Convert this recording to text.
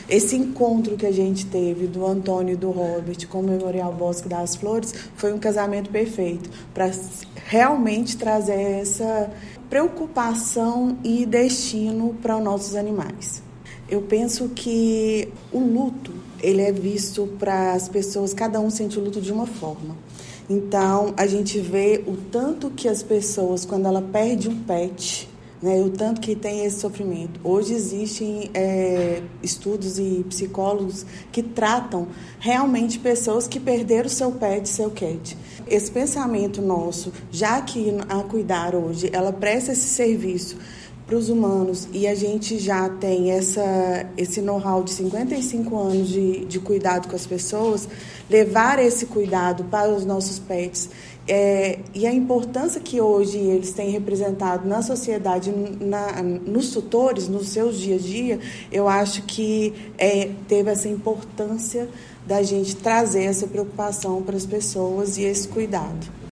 Esse encontro que a gente teve do Antônio e do Robert com o Memorial Bosque das Flores foi um casamento perfeito para realmente trazer essa preocupação e destino para os nossos animais. Eu penso que o luto, ele é visto para as pessoas, cada um sente o luto de uma forma. Então, a gente vê o tanto que as pessoas, quando ela perde um pet, né, o tanto que tem esse sofrimento. Hoje existem estudos e psicólogos que tratam realmente pessoas que perderam seu pet, seu cat. Esse pensamento nosso, já que a Cuidar hoje, ela presta esse serviço para os humanos e a gente já tem esse know-how de 55 anos de cuidado com as pessoas, levar esse cuidado para os nossos pets e a importância que hoje eles têm representado na sociedade, nos tutores, nos seus dia a dia, eu acho que teve essa importância da gente trazer essa preocupação para as pessoas e esse cuidado.